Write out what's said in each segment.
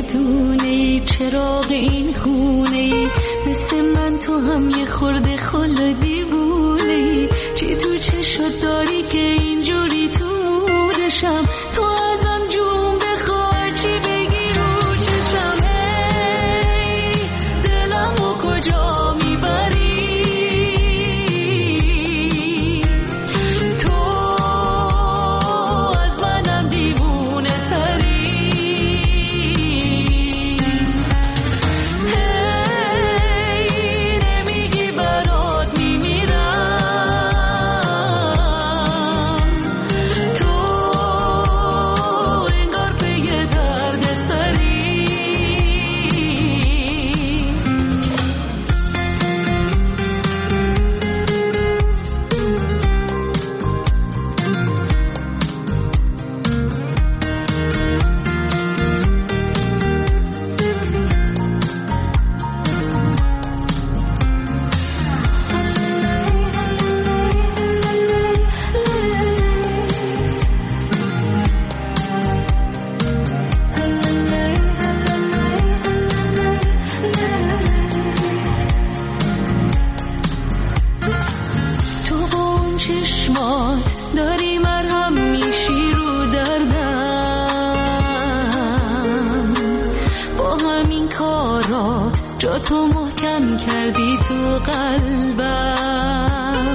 بدونه چراغ این خونه، مثل من تو هم یه خورده خلا دیوونه. چی تو چشات داری که اینجوری تو مودشم؟ تو ازم جون بخواه چی بگی رو چشم؟ هی دلمو کجا میبری؟ تو از منم دیوونه تری. هی نمیگی برات میمیرم، تو انگار پی درد سری. تو با اون چشمات داری مرهم میشی رو دردم، با همین کارات جا تو محکم کردی تو قلبم.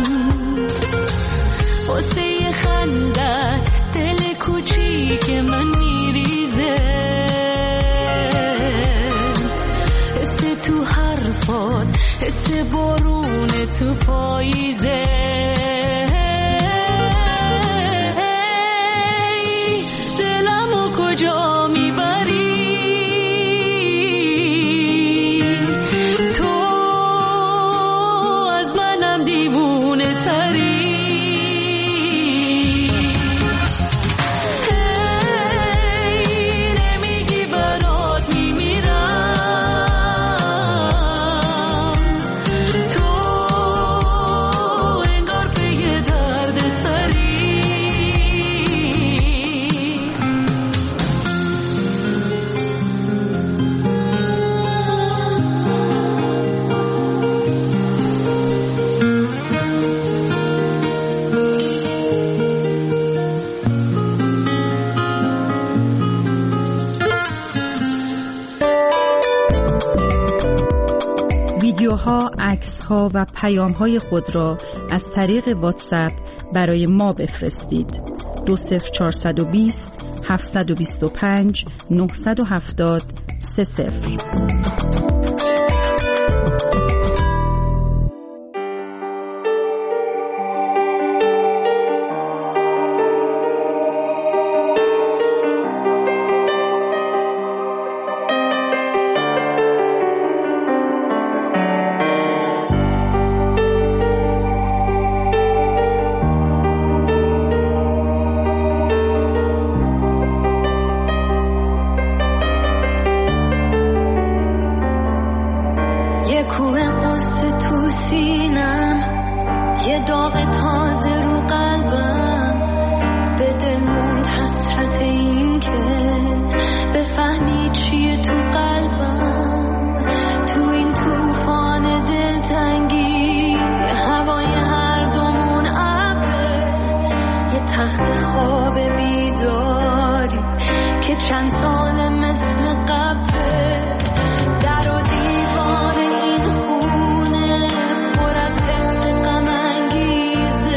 واسه یه خندت دل کوچیک من میریزه، حس تو حرفات حس بارون تو پاییزه. دلمو کجا میبری؟ تو از منم دیوونه تری. هی نمیگی برات میمیرم، تو انگار پی درد سری. ویدیوها، عکس‌ها و پیام‌های خود را از طریق واتساپ برای ما بفرستید. 20420 725 970 30. یه کوه قصه تو سینم، یه داغ تازه رو قلبم، به دل موند حسرت این که بفهمی چیه تو قلبم. تو این طوفان دلتنگی هوای هر دومون ابره، یه تخت خواب بیداری که چند سال مثل قبله. در و دیوار این خونه پر از حس غم انگیزه،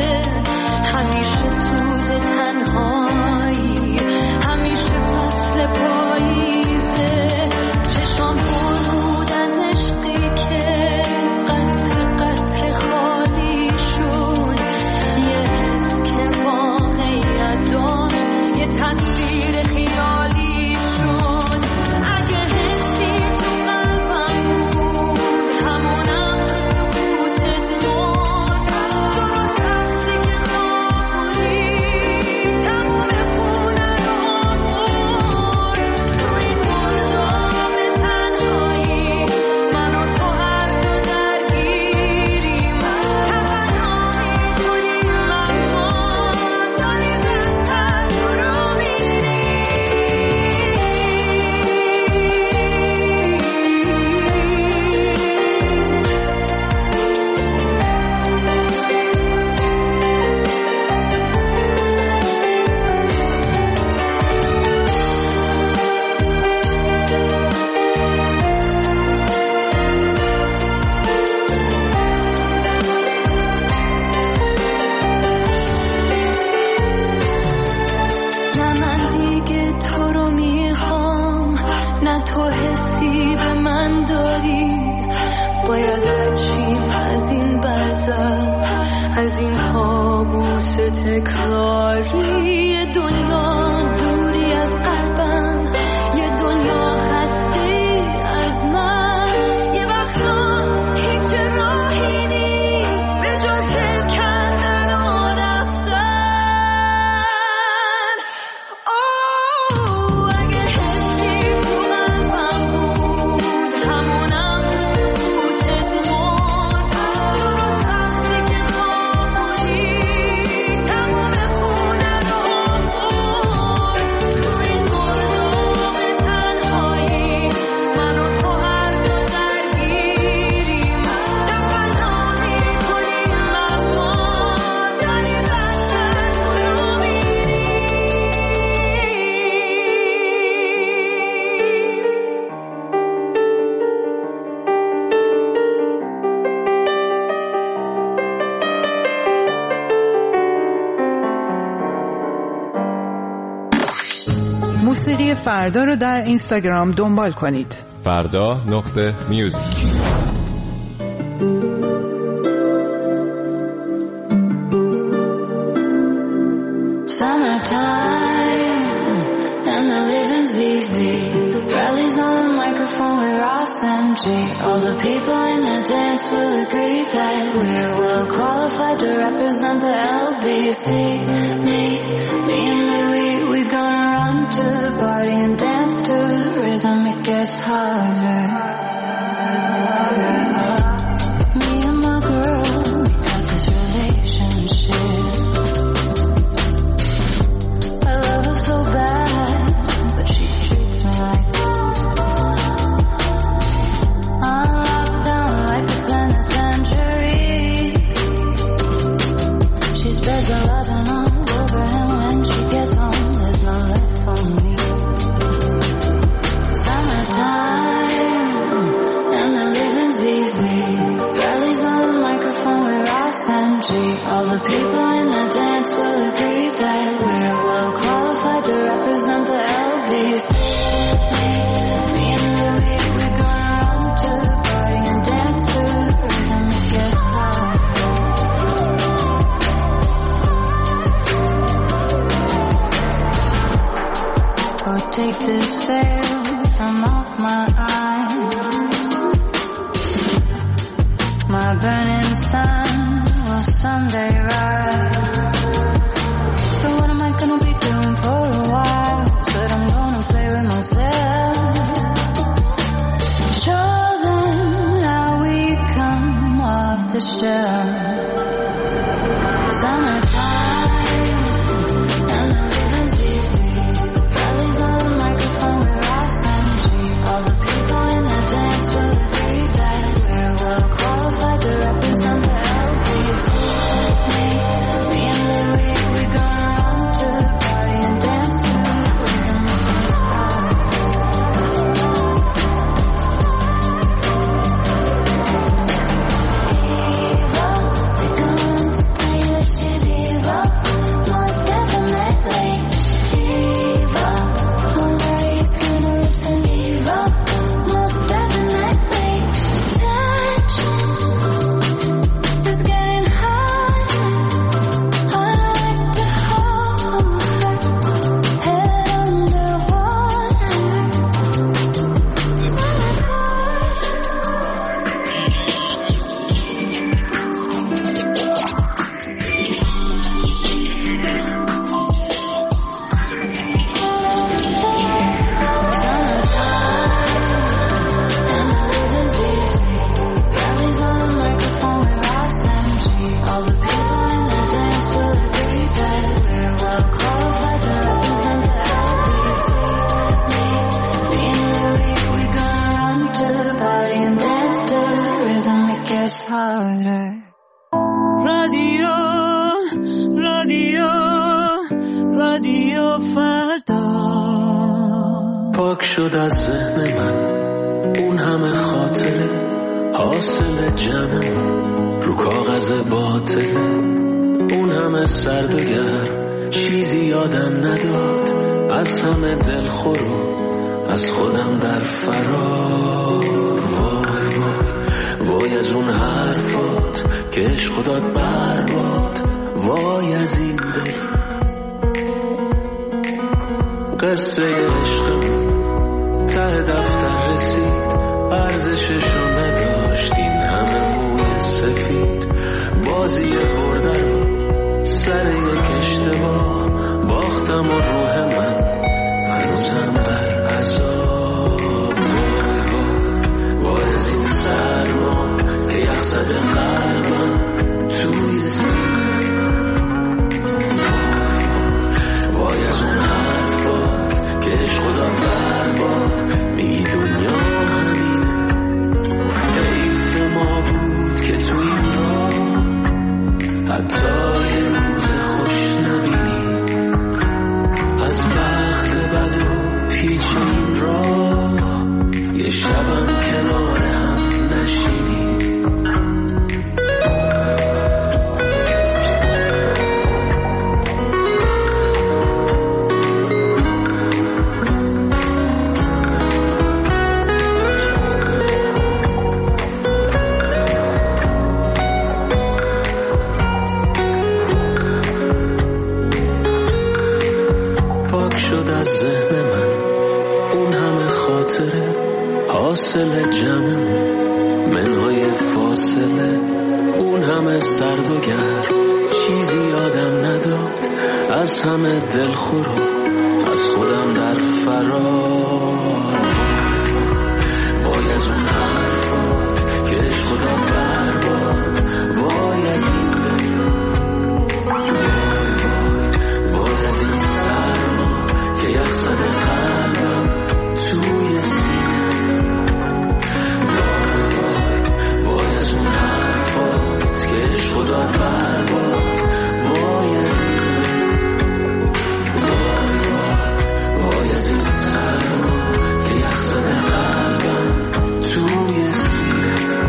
باید هرچیم از این بزن، از این کابوس تکراری، یه دنیا دوری از قلبم، یه دنیا هستی از من. یه وقتا هیچ راهی نیست به جز کندن و رفتن. اگه حسی تو قلبم بود همونم سکوتت مرد. درست وقتی که خاموشی تمام خونه رو مرد. تو این گرداب تنهایی من و تو هر دو درگیریم، تقلا میکنیم اما داریم بدتر جلو میریم. موسیقی فردا رو در اینستاگرام دنبال کنید. فردا.music. Summertime and the living's easy. Rallies on the microphone with Ross and G. All the people in the dance will agree that we're well qualified to represent the LBC. Me and Louis, we gonna run to the party and dance to the rhythm. It gets harder. Me and my girl, we got this relationship. I love her so bad, but she treats me like I'm locked down like a penitentiary. She spreads her loving all over, and when she gets home, there's no left for me. Summertime and the living's easy. Rallies on the microphone with Ross and G. All the people in the dance will agree that we're well qualified to represent the LBC. Me and Louis, we're gonna run to the party and dance to the rhythm. It gets hard. Oh, take this veil from off my eyes. My burning sun will someday rise. So what am I gonna be doing for a while? Said I'm gonna play with myself. Show them how we come off the shelf. Summertime and the living's easy. Rallies on the microphone with Ross and G. All the people in the dance will agree that we're well qualified to represent the LBC. Me and Louis, we gonna run to the party and dance to the rhythm. It gets hard. Eva, they're going to say that she's evil, most definitely. Eva, Hillary's gonna listen. Eva, most definitely. Tension is getting hot. I like to hold her head underwater. Rallies on the microphone with Ross and G. All the people in the dance will agree that we're well qualified to represent the LBC. Me and Louis, we gonna run to the party and dance to the rhythm. It gets harder. رادیو فردا پاک شد از ذهن من اون همه خاطره، حاصل جمع رو کاغذ باطله. اون همه سرد و گرم چیزی یادم نداد، از همه دلخور و از خودم در فرار. وای وای وای از اون حرفات که عشق داد برباد، وای از این دل. قصه عشقمون ته دفتر رسید، ارزششو نداشتین همه موی سفید. بازی برده رو سر یک اشتباه باختم و روح من هنوزم در عذاب. وای از این سرما که یخ زده قلبم توی سینه. وای از اون حرفات که عشق داد برباد، میگی دنیا همینه. حیف ما بود که توی این راه حتی یه روز خوش نبینی. از بخت بد و پیچ این راه یه شبم کنار هم نشینی. حاصل جمعمون منهای فاصله، اون همه سرد و گرم چیزی یادم نداد. از همه دلخور و از خودم در فرار. وای از اون حرفات که عشق داد برباد، وای از این دل. وای از این سرما که یخ زده قلبم توی سینه. وای از اون حرفات که عشق داد برباد، وای از این دل. وای از این سرما که یخ زده قلبم توی سینه.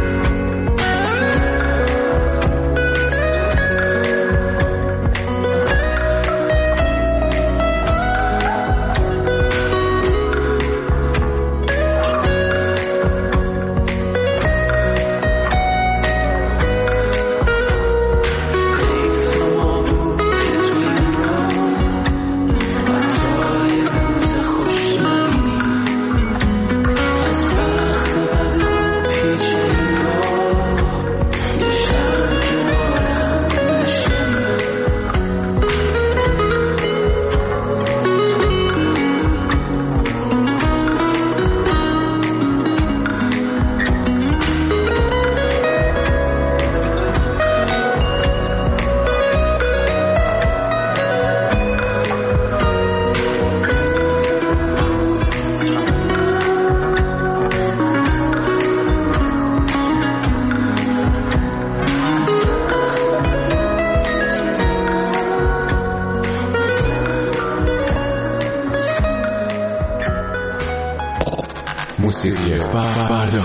موسیقی فردا.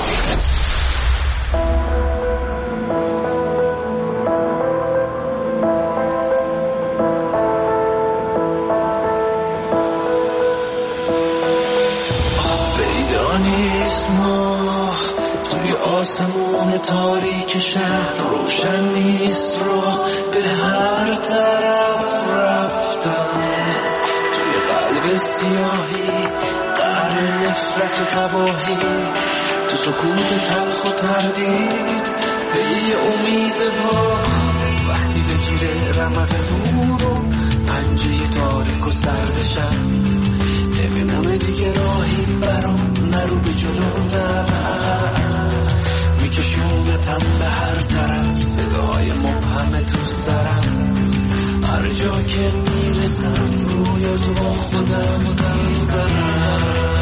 پیدا نیست ماه توی آسمون تاریک شهر، روشن نیست راه به هر طرف رفتم. توی قلب سیاهی قهر نفرت و تباهی، تو سکوت تلخ و تردید به یه امید با. وقتی بگیره رمق نور و پنجه تاریک و سرد شب، نمیمونه دیگه راهی برام، نرو به جلو نه میکشونتم به هر طرف. صدای مبهم تو سرم، هر جا که میرسم روی تو با خودم میبرم.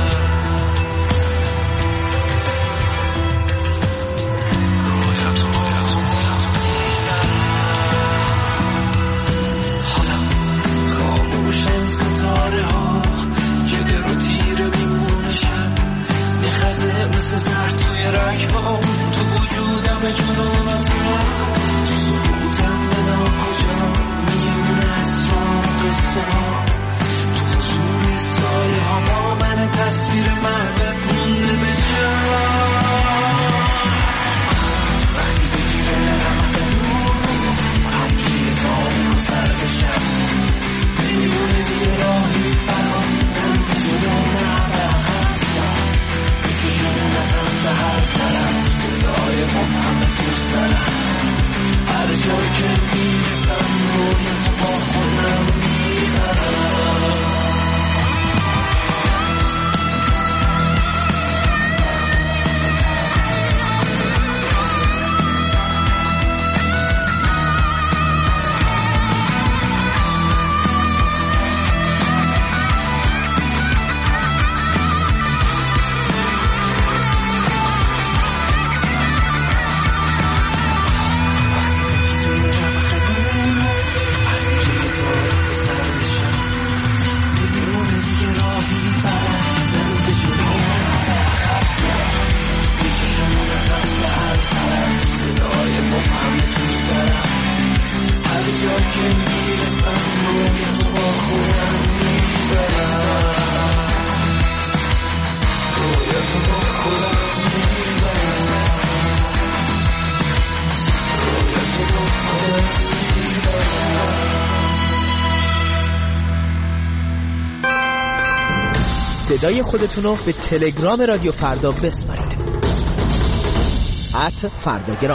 مثل زرد توی رگبام تو وجودم جنون و ترم، تو سکوتم به ناکجا میمونه اسرار قصه ها. تو حضور سایه ها با من تصویر محبت مونده به جا. صدای خودتون رو به تلگرام رادیو فردا بسپارید. @فرداگرام.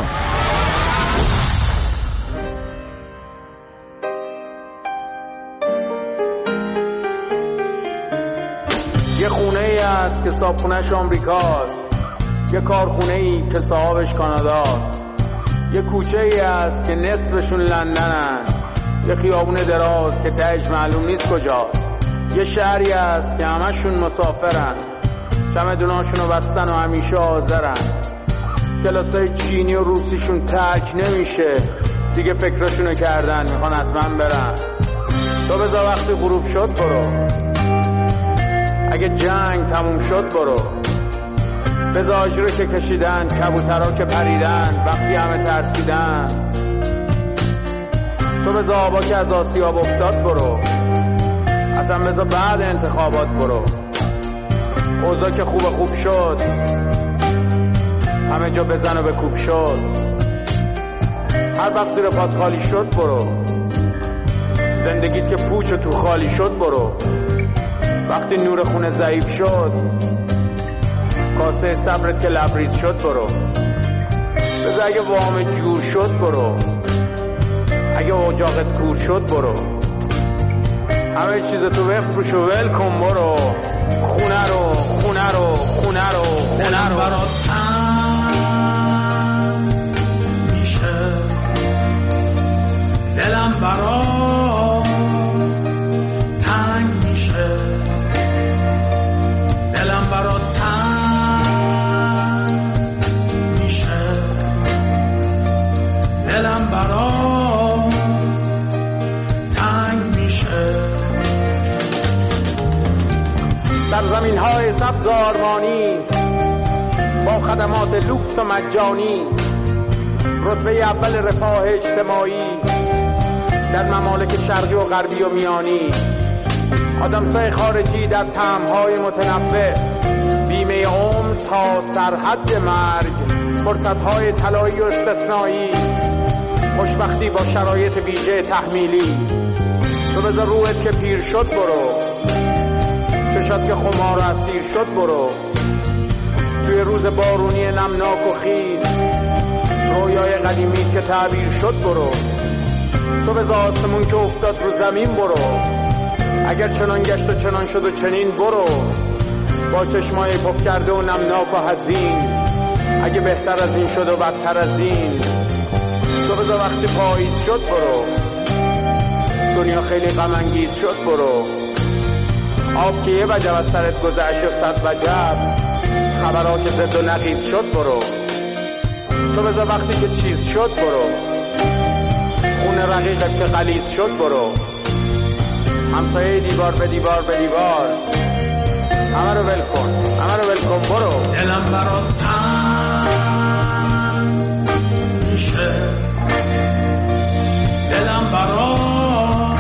یه خونه ای هست که صاحبخونه‌اش آمریکاست، یه کارخونه ای که صاحبش کاناداست، یه کوچه ای هست که نصفشون لندنن، یه خیابون دراز که تهش معلوم نیست کجاست، یه شهری هست که همشون مسافرن، چمدوناشونو بستن و همیشه حاضرن، کلاسای چینی و روسیشون ترک نمیشه، دیگه فکرشونو کردن میخوان حتما برن. تو بذار وقتی غروب شد برو، اگه جنگ تموم شد برو، بذار آجرو که کشیدن، کبوترها که پریدن وقتی همه ترسیدن، تو بذار آبا که از آسیاب افتاد برو، اصلا بذار بعد انتخابات برو، اوضاع که خوب شد همه جا بزن و بکوب شد، هر وقت زیر پات خالی شد برو، زندگیت که پوچ و تو خالی شد برو، وقتی نور خونه ضعیف شد کاسه صبرت که لبریز شد برو، بذار اگه وام جور شد برو، اگه اجاقت کور شد برو، همه چیز تو بفروش و ول کن برو، خونه رو دلم برات تنگ میشه، دلم برات تنگ میشه، دلم برات تنگ میشه، دلم برات تنگ میشه. در زمین های سبز آرمانی با خدمات لوکس و مجانی، رتبه اول رفاه اجتماعی در ممالک شرقی و غربی و میانی، آدمسای خارجی در طعم‌های متنوع، بیمه عمر تا سرحد مرگ، فرصت‌های طلایی و استثنایی، خوشبختی با شرایط ویژه تحمیلی. تو بذار روحت که پیر شد برو، چشات که خمار و اسیر شد برو، توی روز بارونی نمناک و خیس رویای قدیمی که تعبیر شد برو، تو بذار آسمون که افتاد رو زمین برو، اگر چنان گشت و چنان شد و چنین برو، با چشمای پف کرده و نمناک و حزین، اگه بهتر از این شد و بدتر از این، تو بذار وقتی پاییز شد برو، دنیا خیلی غم انگیز شد برو، آب که یه وجب از سرت گذشت و صد وجب، خبرها که زد و نقیز شد برو، تو بذار وقتی که چیز شد برو، خون رقیقت که غلیظ شد برو، همسایه دیوار به دیوار به دیوار، همه رو ول کن برو، دلم برات تنگ میشه، دلم برات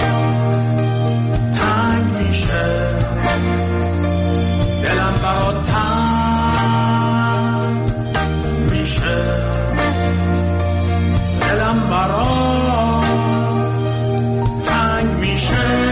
تنگ میشه، دلم برات تنگ میشه، دلم برات تنگ میشه.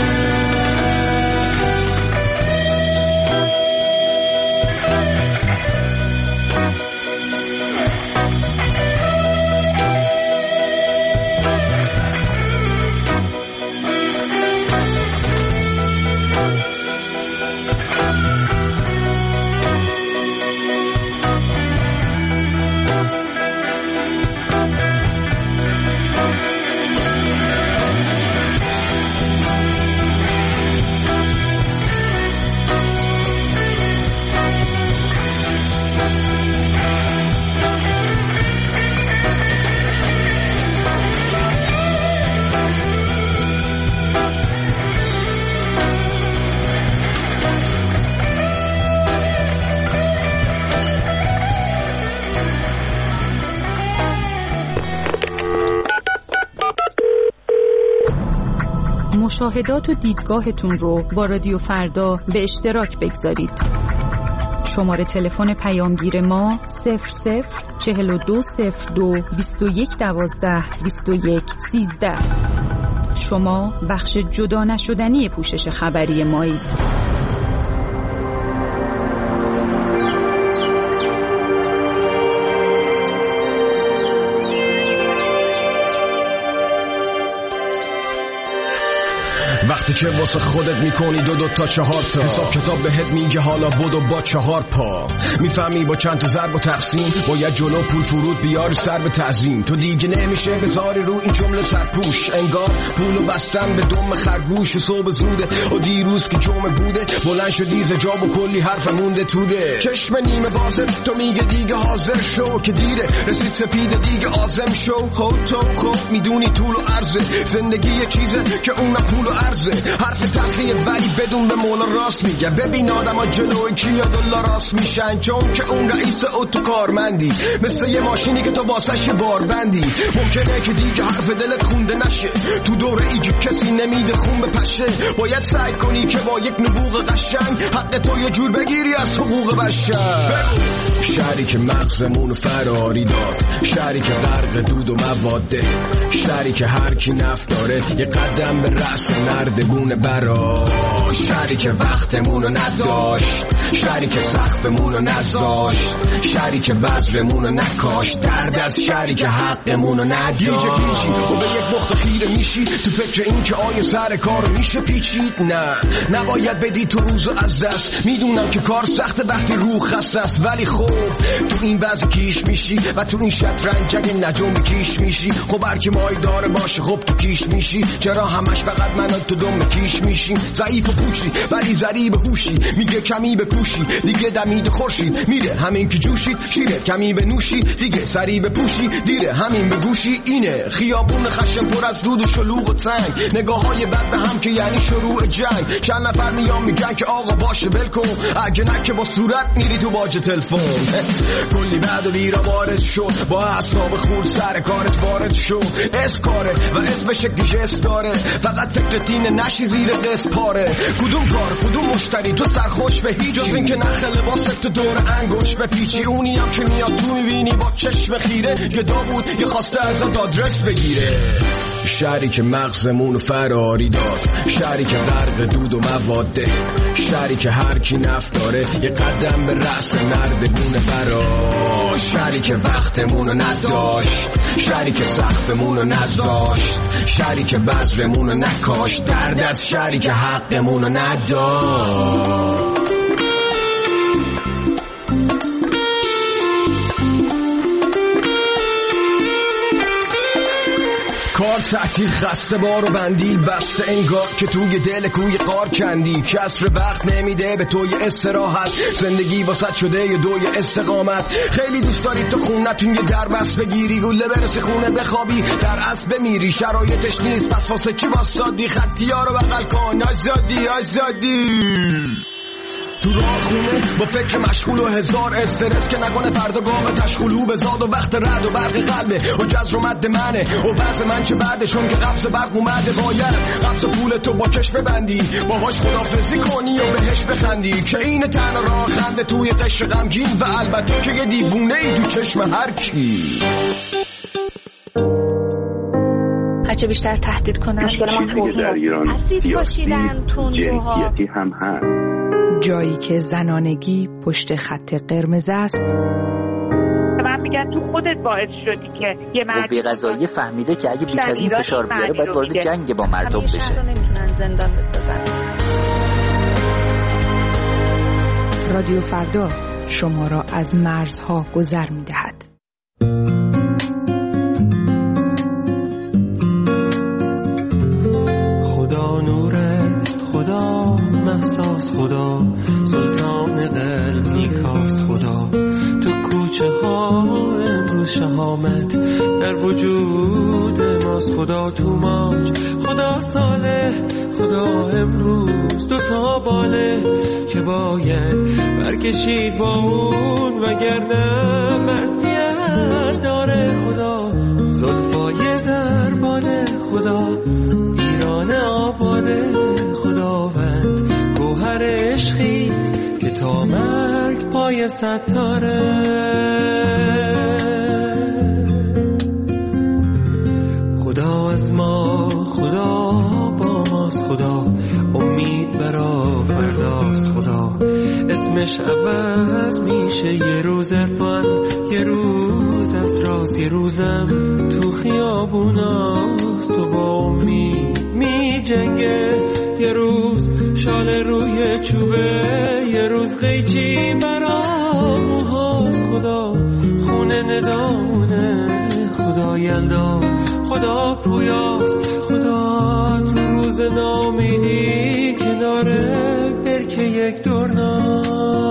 مشاهدات و دیدگاهتون رو با رادیو فردا به اشتراک بگذارید. شماره تلفن پیامگیر ما 00420221122113. شما بخش جدا نشدنی پوشش خبری مایید. وقتی که واسه خودت میکنی دو تا 4 تا حساب کتاب بهت میگه حالا بدو با 4 پا. میفهمی با چند تا ضرب و تقسیم باید جلو پول فرود بیاری سر به تعظیم. تو دیگه نمیشه بذاری رو این جمله سرپوش، انگار پولو بستن به دم خرگوش. صبح زوده و دیروز که جمعه بوده بلند شدی ز جا و کلی حرف مونده توده. چشم نیمه بازه تو میگه دیگه حاضر شو که دیره، رسید سپیده دیگه آزم شو. تو خوب میدونی طول و عرضه زندگی یه چیزه که اون پول و عرضه. حرف تلخیه ولی بدون به مولا راست میگه. ببین آدم ها جلوی کیا دلا راست میشن، چون که اون رئیس اتو کارمندی مثل یه ماشینی که تو واسش بار بندی. ممکنه که دیگه حرف دلت خونده نشه، تو دوره ای که کسی نمیده خون بپشه. باید سعی کنی که با یک نبوغ قشنگ حق تو یه جور بگیری از حقوق بشر. شهری که مغزمونو فراری داد، شهری که غرق دود و مواده، شهری که هر کی نفت داره یه قدم به رأس نردبونه برا. شهری که وقتمونو نداشت، شهری که سقفمونو نذاشت، شهری که بذرمونو نکاشت. درد از شهری که حقمونو نداشت. گیجه و به یک بخت خیره میشی تو فکر این که آیا سر کارو میشه پیچید. نه نباید بدی تو روزو از دست. میدونم که کار سخته وقتی روح خسته است، ولی خب تو این وضع کیش میشی و تو این شطرنج اگه نجوم کیش میشی. خب هر کی مای داره باشه خب تو کیش میشی. چرا همش فقط من تو دم کیش میشیم؟ ضعیف و پوچی ولی ضریب هوشی، میگه کمی به کوشی دیگه دمید خورشید میره. همین که جوشید شیره کمی به نوشی دیگه سری به پوشی دیره. همین به گوشی اینه خیابون خشم پر از دود و شلوغ و تنگ، نگاه های بد به هم که یعنی شروع جنگ. چند نفر میان میگن که آقا باشه ول کن، اگه نه که با صورت میری تو باج تلفن. کلی بعد و بیرا وارد شد، با اعصاب خورد سر کارت وارد شد. اسکاره و اسمش گیجست داره، فقط فکرت اینه نشی زیر قسط پاره. کدوم کار کدوم مشتری تو سرخوش به هیچ، جز این که نخ لباست تو دور انگوش به پیچی. اونی هم که میاد تو میبینی با چشم خیره که داوود یه خواسته ازت آدرس بگیره. شهری که مغزمونو فراری داد، شهری که غرق دود و مواده، شهری که هر کی نفت داره یه قدم به رأس نردبونه برا. شهری که وقتمونو نداشت، شهری که سقفمونو نذاشت، شهری که بذرمونو نکاشت. درد از شهری که حقمونو نداشت. کار تعطیل خسته بار و بندیل بسته، انگار که توی دل کوی قار کندی. کسر وقت نمیده به توی استراحت، زندگی واسط شده یه دوی استقامت. خیلی دوست داری تو خونتون یه در بست بگیری، گله برسی خونه بخوابی در اسب بمیری. شرایطش نیست پس واسه چی واسادی؟ خطی ها رو بغل کن آزادی. تو راه خونه با فکر مشغول و هزار استرس که نکنه فردا گام تشغولو بزاد. و وقت رد و برق قلبه و جزر و مد منه و وضع من چه بعدشون که قبض برق اومده. باید قبض پول تو با کش ببندی، باهاش خدافزی کنی و بهش بخندی. که این تن راه خنده توی قشر غمگین، و البته که یه دیوونه ای تو چشم هر کی. هرچه بیشتر تهدید کنن اسید پاشیدن تندروها هم هست. جایی که زنانگی پشت خط قرمز است. من میگن تو خودت باعث شدی که یه قوه قضاییه فهمیده که اگه بیش از این فشار بیاره باید وارد جنگ با مردم بشه. نمیتونن زندان بسازن. رادیو فردا شما را از مرزها گذر میدهد. خدا نورست، خدا محساس، خدا سلطان قلب نیکاست. خدا تو کوچه ها امروز شهامت در وجود ماست. خدا تو ماج، خدا صالح، خدا امروز دوتا باله که باید برکشید با اون وگرنه معصیت داره. خدا زلفای در باله، خدا ایران آباده. خداوند گوهر عشقیت که تا مرگ پای ستاره. خدا از ما، خدا با ماست. خدا امید برا فرداست. خدا اسم اسمش عوض میشه، یه روز عرفان، یه روز اسراس، یه روزم تو خیابوناست و با امید می جنگه، یه روز شال روی چوبه، یه روز قیچی برا موهاست. خدا خونه ندامونه، خدا یلدا، خدا پویاست، خدا تو روز نامیدی کناره برکه یک دورنا.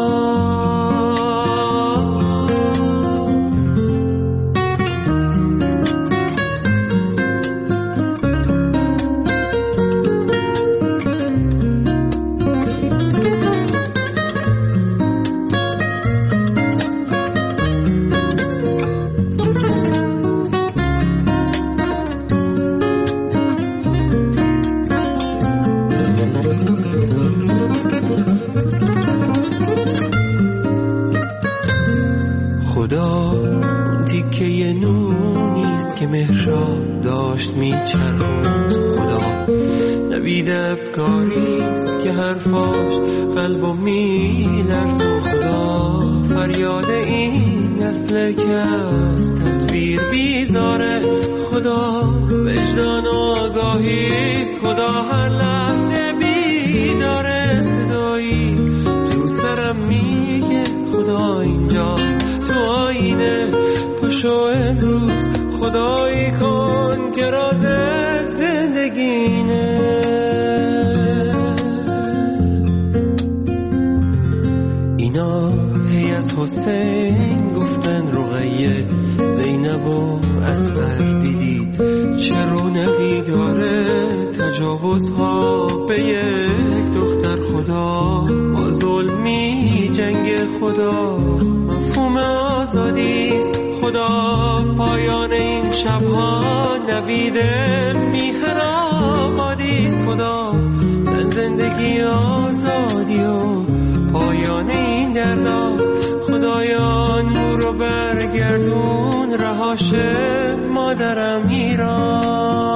خدا اون تیکه نونیست که مهراب داشت میچرخوند، خدا نوید افکاریست که حرفاش قلبو میلرزون، خدا فریاد این نسل که از تصویر بیزاره، خدا وجدان و آگاهیست، خدا هر لحظه بیداره، صدایی تو سرم میگه خدا اینجاست تو آینه، پاشو امروز خدایی کن که راز زندگینه. اینا هی از حسین گفتن رقیه، زینب و اصغر دیدید چه رونقی داره، تجاوزها به یک دختر، خدا با ظلمی جنگ، خدا مفهوم آزادیست، خدا پایان این شبها نوید میهن آبادیست، خدا زندگی آزادی و پایان این درداست، خدایا نور رو برگردون رهاش مادرم ایران.